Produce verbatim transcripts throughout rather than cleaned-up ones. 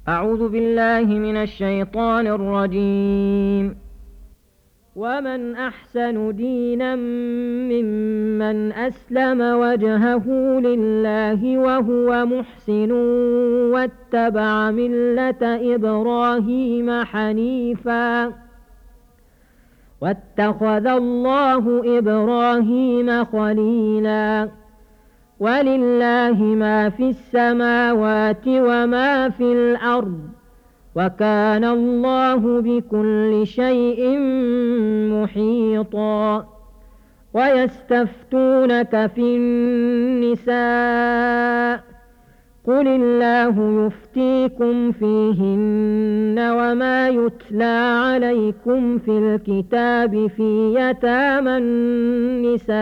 أعوذ بالله من الشيطان الرجيم. ومن أحسن دينا ممن أسلم وجهه لله وهو محسن واتبع ملة إبراهيم حنيفا واتخذ الله إبراهيم خليلا. ولله ما في السماوات وما في الأرض وكان الله بكل شيء محيطا. ويستفتونك في النساء قل الله يفتيكم فيهن وما يتلى عليكم في الكتاب في يتامى النساء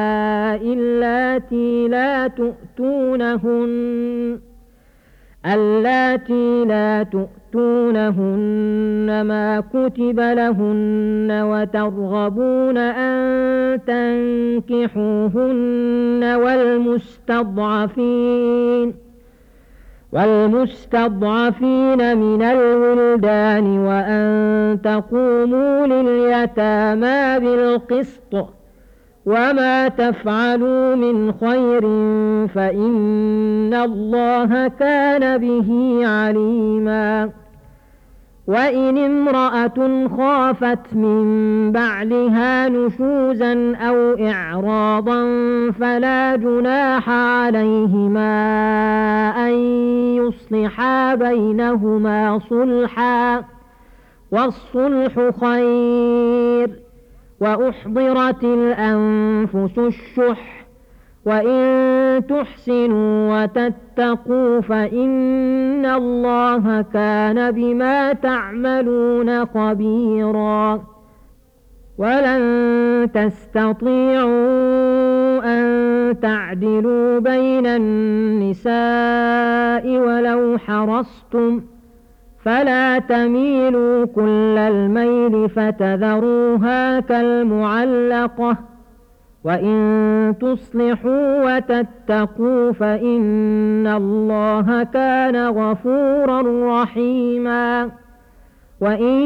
اللاتي لا تؤتونهن اللاتي لا تؤتونهن ما كتب لهن وترغبون أن تنكحوهن والمستضعفين والمستضعفين من الولدان وأن تقوموا لليتامى بالقسط وما تفعلوا من خير فإن الله كان به عليما. وإن امرأة خافت من بعلها نشوزا أو إعراضا فلا جناح عليهما أن يصلحا بينهما صلحا والصلح خير. وأحضرت الأنفس الشح وإن تحسنوا وتتقوا فإن الله كان بما تعملون خبيرا. ولن تستطيعوا أن تعدلوا بين النساء ولو حرصتم فلا تميلوا كل الميل فتذروها كالمعلقة. وإن تصلحوا وتتقوا فإن الله كان غفورا رحيما. وإن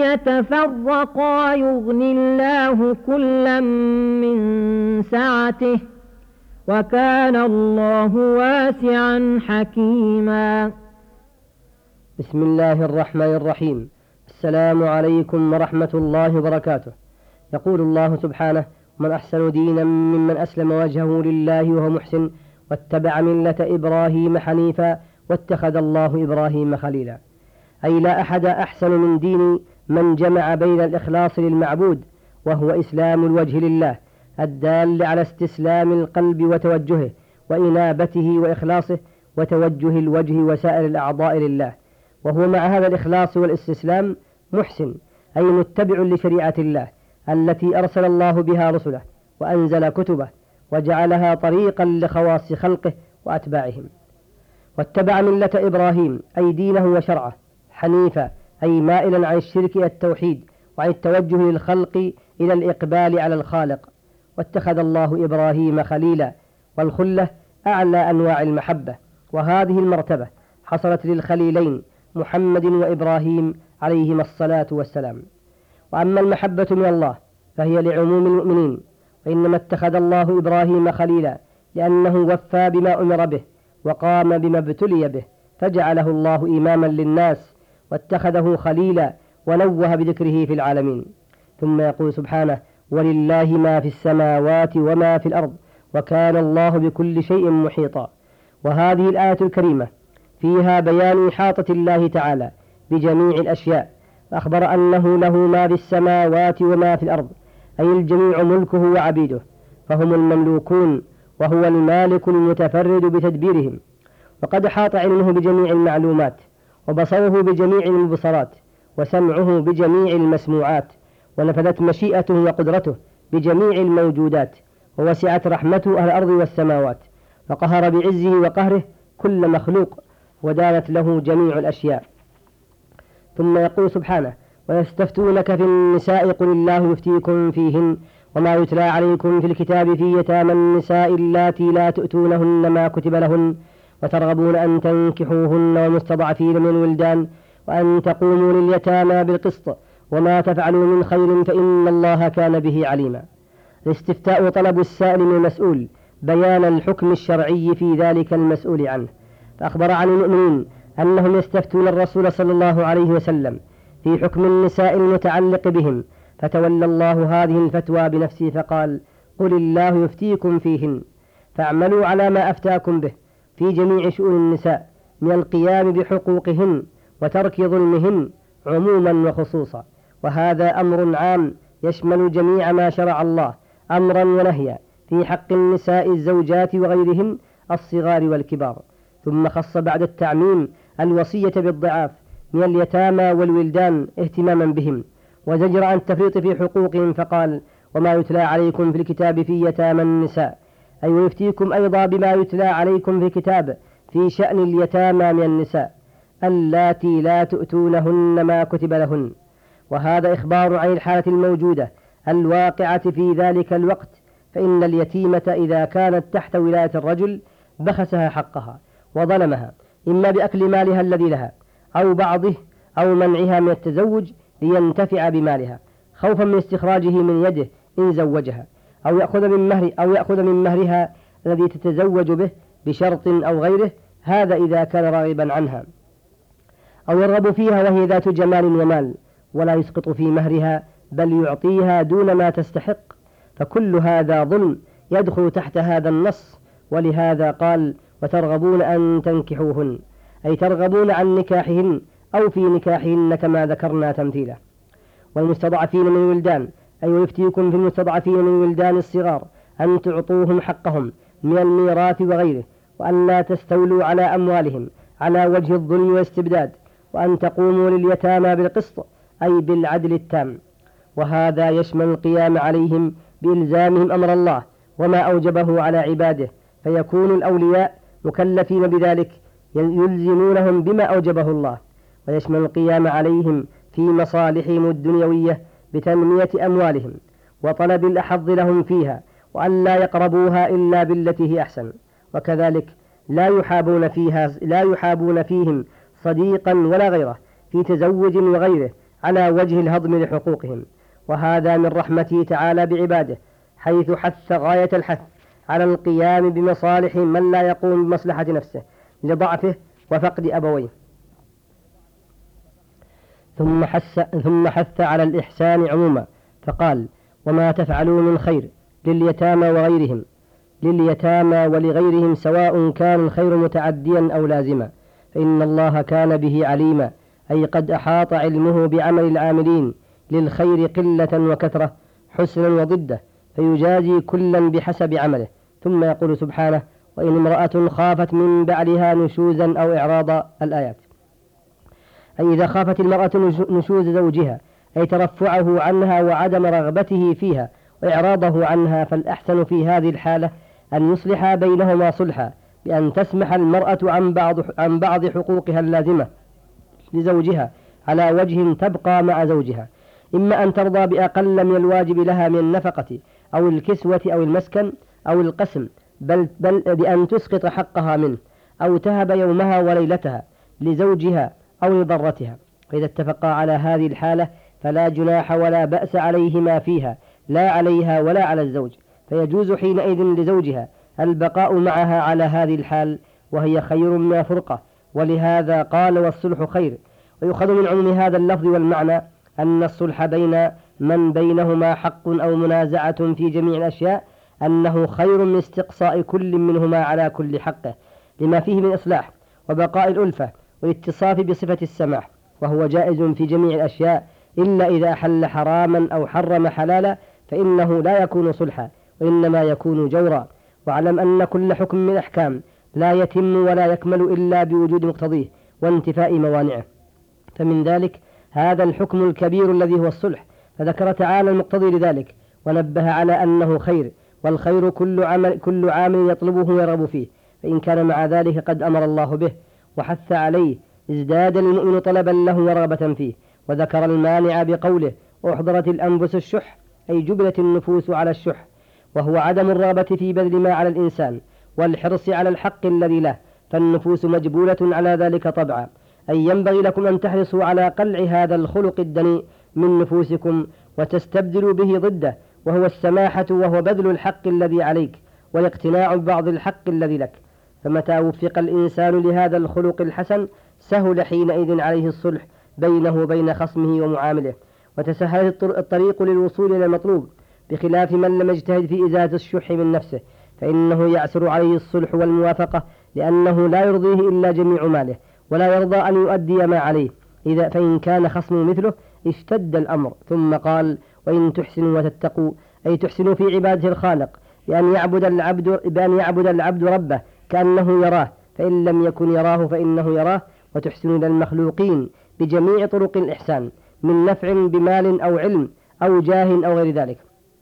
يتفرقا يغن الله كلا من سعته وكان الله واسعا حكيما. بسم الله الرحمن الرحيم. السلام عليكم ورحمة الله وبركاته. يقول الله سبحانه: ومن أحسن دينا ممن أسلم وجهه لله وهو محسن واتبع ملة إبراهيم حنيفا واتخذ الله إبراهيم خليلا. أي لا أحد أحسن من دين من جمع بين الإخلاص للمعبود وهو إسلام الوجه لله الدال على استسلام القلب وتوجهه وإنابته وإخلاصه وتوجه الوجه وسائر الأعضاء لله، وهو مع هذا الإخلاص والاستسلام محسن، أي متبع لشريعة الله التي أرسل الله بها رسله وأنزل كتبه وجعلها طريقا لخواص خلقه وأتباعهم. واتبع ملة إبراهيم أي دينه وشرعه حنيفا، أي مائلا عن الشرك إلى التوحيد وعن التوجه للخلق إلى الإقبال على الخالق. واتخذ الله إبراهيم خليلا، والخلة أعلى أنواع المحبة، وهذه المرتبة حصلت للخليلين محمد وإبراهيم عليهما الصلاة والسلام. وأما المحبة من الله فهي لعموم المؤمنين، وإنما اتخذ الله إبراهيم خليلا لأنه وفى بما أمر به وقام بما ابتلي به فجعله الله إماما للناس واتخذه خليلا ونوه بذكره في العالمين. ثم يقول سبحانه: ولله ما في السماوات وما في الأرض وكان الله بكل شيء محيطا. وهذه الآية الكريمة فيها بيان إحاطة الله تعالى بجميع الأشياء، فأخبر أنه له ما في السماوات وما في الأرض، أي الجميع ملكه وعبيده، فهم المملوكون وهو المالك المتفرد بتدبيرهم. وقد أحاط علمه بجميع المعلومات، وبصره بجميع المبصرات، وسمعه بجميع المسموعات، ونفذت مشيئته وقدرته بجميع الموجودات، ووسعت رحمته أهل الأرض والسماوات، فقهر بعزه وقهره كل مخلوق، ودانت له جميع الأشياء. ثم يقول سبحانه: ويستفتونك في النساء قل الله يفتيكم فيهن وما يتلى عليكم في الكتاب في يتامى النساء اللاتي لا تؤتونهن ما كتب لهن وترغبون أن تنكحوهن والمستضعفين من الولدان وأن تقوموا لليتامى بالقسط وما تفعلوا من خير فإن الله كان به عليما. الاستفتاء طلب السائل من المسؤول بيان الحكم الشرعي في ذلك المسؤول عنه. فأخبر عن المؤمنين أنهم يستفتون الرسول صلى الله عليه وسلم في حكم النساء المتعلق بهم، فتولى الله هذه الفتوى بنفسه فقال: قل الله يفتيكم فيهن فاعملوا على ما أفتاكم به في جميع شؤون النساء من القيام بحقوقهن وترك ظلمهن عموما وخصوصا. وهذا أمر عام يشمل جميع ما شرع الله أمرا ونهيا في حق النساء الزوجات وغيرهن الصغار والكبار. ثم خص بعد التعميم الوصية بالضعاف من اليتامى والولدان اهتماما بهم، وزجر عن التفريط في حقوقهم فقال: وما يتلى عليكم في الكتاب في يتامى النساء، أي ويفتيكم أيضا بما يتلى عليكم في الكتاب في شأن اليتامى من النساء اللاتي لا تؤتونهن ما كتب لهن. وهذا إخبار عن الحالة الموجودة الواقعة في ذلك الوقت، فإن اليتيمة إذا كانت تحت ولاية الرجل بخسها حقها وظلمها، إما بأكل مالها الذي لها أو بعضه أو منعها من التزوج لينتفع بمالها خوفا من استخراجه من يده إن زوجها، أو يأخذ من مهر أو يأخذ من مهرها الذي تتزوج به بشرط أو غيره، هذا إذا كان راغبا عنها، أو يرغب فيها وهي ذات جمال ومال ولا يسقط في مهرها بل يعطيها دون ما تستحق، فكل هذا ظلم يدخل تحت هذا النص. ولهذا قال: وترغبون أن تنكحوهن، أي ترغبون عن نكاحهن أو في نكاحهن كما ذكرنا تمثيلا. والمستضعفين من الولدان، أي ويفتيكم في المستضعفين من الولدان الصغار أن تعطوهم حقهم من الميراث وغيره، وأن لا تستولوا على أموالهم على وجه الظلم والاستبداد، وأن تقوموا لليتامى بالقسط أي بالعدل التام. وهذا يشمل القيام عليهم بإلزامهم أمر الله وما أوجبه على عباده، فيكون الأولياء مكلفين بذلك يلزمونهم بما أوجبه الله، ويشمل القيام عليهم في مصالحهم الدنيوية بتنمية أموالهم وطلب الأحظ لهم فيها، وأن لا يقربوها إلا بالتي هي أحسن. وكذلك لا يحابون فيها لا يحابون فيهم صديقا ولا غيره في تزوج وغيره على وجه الهضم لحقوقهم. وهذا من رحمته تعالى بعباده، حيث حث غاية الحث على القيام بمصالح من لا يقوم بمصلحة نفسه لضعفه وفقد أبويه. ثم حث, ثم حث على الإحسان عموما فقال: وما تفعلوا من خير لليتامى وغيرهم لليتامى ولغيرهم سواء كان الخير متعديا أو لازما فإن الله كان به عليما، أي قد أحاط علمه بعمل العاملين للخير قلة وكثرة حسنا وضده، فيجازي كلا بحسب عمله. ثم يقول سبحانه: وإن امرأة خافت من بعلها نشوزا أو إعراضا، الآيات. أي إذا خافت المرأة نشوز زوجها، أي ترفعه عنها وعدم رغبته فيها وإعراضه عنها، فالأحسن في هذه الحالة أن يصلح بينهما صلحا بأن تسمح المرأة عن بعض عن بعض حقوقها اللازمة لزوجها على وجه تبقى مع زوجها، إما أن ترضى بأقل من الواجب لها من النفقة أو الكسوة أو المسكن أو القسم، بل, بل بأن تسقط حقها منه، أو تهب يومها وليلتها لزوجها أو لضرتها. فإذا اتفقا على هذه الحالة فلا جناح ولا بأس عليهما فيها، لا عليها ولا على الزوج، فيجوز حينئذ لزوجها البقاء معها على هذه الحال، وهي خير من فرقة. ولهذا قال: والصلح خير. ويؤخذ من عموم هذا اللفظ والمعنى أن الصلح بين من بينهما حق أو منازعة في جميع الأشياء أنه خير من استقصاء كل منهما على كل حقه، لما فيه من إصلاح وبقاء الألفة والاتصاف بصفة السماح، وهو جائز في جميع الأشياء إلا إذا أحل حراما أو حرم حلالا، فإنه لا يكون صلحا وإنما يكون جورا. واعلم أن كل حكم من أحكام لا يتم ولا يكمل إلا بوجود مقتضيه وانتفاء موانعه، فمن ذلك هذا الحكم الكبير الذي هو الصلح، فذكر تعالى المقتضي لذلك ونبه على أنه خير، والخير كل عمل, كل عامل يطلبه ويرغب فيه، فإن كان مع ذلك قد أمر الله به وحث عليه ازداد المؤمن طلبا له ورغبة فيه. وذكر المانع بقوله: وأحضرت الأنفس الشح، أي جبلت النفوس على الشح، وهو عدم الرغبة في بذل ما على الإنسان والحرص على الحق الذي له، فالنفوس مجبولة على ذلك طبعا، أي ينبغي لكم أن تحرصوا على قلع هذا الخلق الدنيء من نفوسكم وتستبدلوا به ضده، وهو السماحة، وهو بذل الحق الذي عليك والاقتناع ببعض الحق الذي لك. فمتى وفق الإنسان لهذا الخلق الحسن سهل حينئذ عليه الصلح بينه وبين خصمه ومعامله، وتسهلت الطريق للوصول إلى المطلوب، بخلاف من لم يجتهد في إزالة الشح من نفسه، فإنه يعسر عليه الصلح والموافقة، لأنه لا يرضيه إلا جميع ماله، ولا يرضى أن يؤدي ما عليه. إذا فإن كان خصمه مثله اشتد الأمر. ثم قال: وإن تحسنوا وتتقوا، أي تحسنوا في عبادة الخالق، بأن يعبد العبد بأن يعبد العبد ربه كأنه يراه، فإن لم يكن يراه فإنه يراه، وتحسنوا إلى المخلوقين بجميع طرق الإحسان، من نفع بمال أو علم أو جاه أو غير ذلك،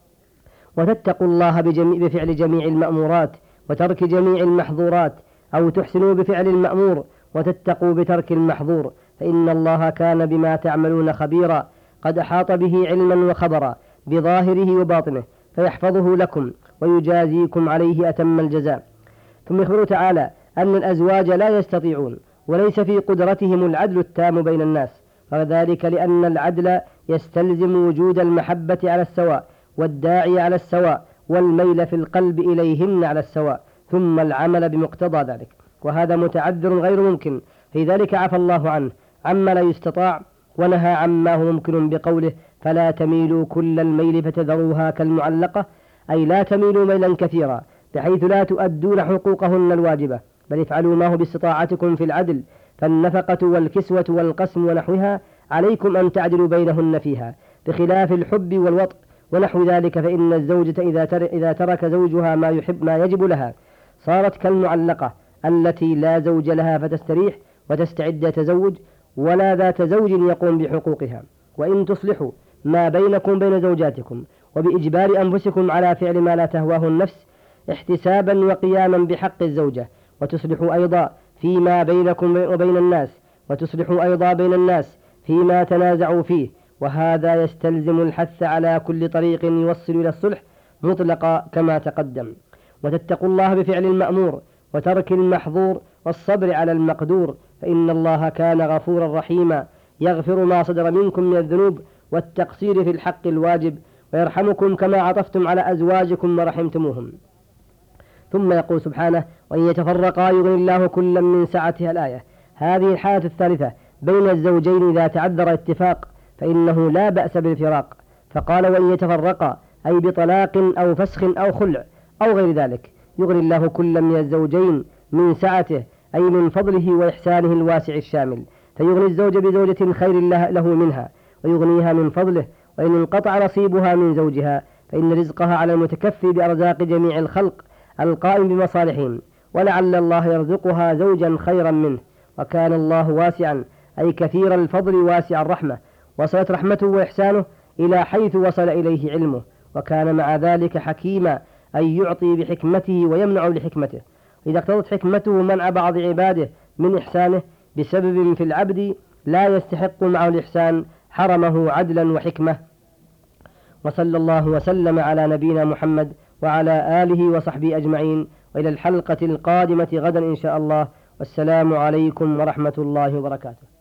وتتقوا الله بجميع بفعل جميع المأمورات وترك جميع المحظورات، أو تحسنوا بفعل المأمور وتتقوا بترك المحظور، فإن الله كان بما تعملون خبيرا، قد أحاط به علما وخبرا بظاهره وباطنه، فيحفظه لكم ويجازيكم عليه أتم الجزاء. ثم يخبر تعالى أن الأزواج لا يستطيعون وليس في قدرتهم العدل التام بين الناس، وذلك لأن العدل يستلزم وجود المحبة على السواء، والداعي على السواء، والميل في القلب إليهن على السواء، ثم العمل بمقتضى ذلك، وهذا متعذر غير ممكن، في ذلك عفى الله عنه عما لا يستطاع، ونهى عما هو ممكن بقوله: فلا تميلوا كل الميل فتذروها كالمعلقة، أي لا تميلوا ميلا كثيرا بحيث لا تؤدون حقوقهن الواجبة، بل افعلوا ما هو باستطاعتكم في العدل، فالنفقة والكسوة والقسم ونحوها عليكم أن تعدلوا بينهن فيها، بخلاف الحب والوطء ونحو ذلك، فإن الزوجة إذا إذا ترك زوجها ما يحب ما يجب لها صارت كالمعلقة التي لا زوج لها فتستريح وتستعد تزوج، ولا ذات زوج يقوم بحقوقها. وإن تصلحوا ما بينكم بين زوجاتكم وبإجبار أنفسكم على فعل ما لا تهواه النفس احتسابا وقياما بحق الزوجة، وتصلحوا أيضا فيما بينكم وبين الناس، وتصلحوا أيضا بين الناس فيما تنازعوا فيه، وهذا يستلزم الحث على كل طريق يوصل إلى الصلح مطلقا كما تقدم. وتتقوا الله بفعل المأمور وترك المحظور والصبر على المقدور، فإن الله كان غفورا رحيما، يغفر ما صدر منكم من الذنوب والتقصير في الحق الواجب، ويرحمكم كما عطفتم على أزواجكم ورحمتموهم. ثم يقول سبحانه: وإن يتفرقا يغني الله كلا من سعته. الآية. هذه الحالة الثالثة بين الزوجين إذا تعذر اتفاق فإنه لا بأس بالفراق، فقال: وإن يتفرقا، أي بطلاق أو فسخ أو خلع أو غير ذلك، يغني الله كلا من الزوجين من سعته، أي من فضله وإحسانه الواسع الشامل، فيغني الزوج بزوجة خير له منها ويغنيها من فضله، وإن انقطع نصيبها من زوجها فإن رزقها على المتكفي بأرزاق جميع الخلق القائم بمصالحهم، ولعل الله يرزقها زوجا خيرا منه، وكان الله واسعا، أي كثير الفضل واسع الرحمة، وصلت رحمته وإحسانه إلى حيث وصل إليه علمه، وكان مع ذلك حكيما، أي يعطي بحكمته ويمنع لحكمته. إذا اقتضت حكمته منع بعض عباده من إحسانه بسبب في العبد لا يستحق معه الإحسان حرمه عدلا وحكمة. وصلى الله وسلم على نبينا محمد وعلى آله وصحبه أجمعين، وإلى الحلقة القادمة غدا إن شاء الله، والسلام عليكم ورحمة الله وبركاته.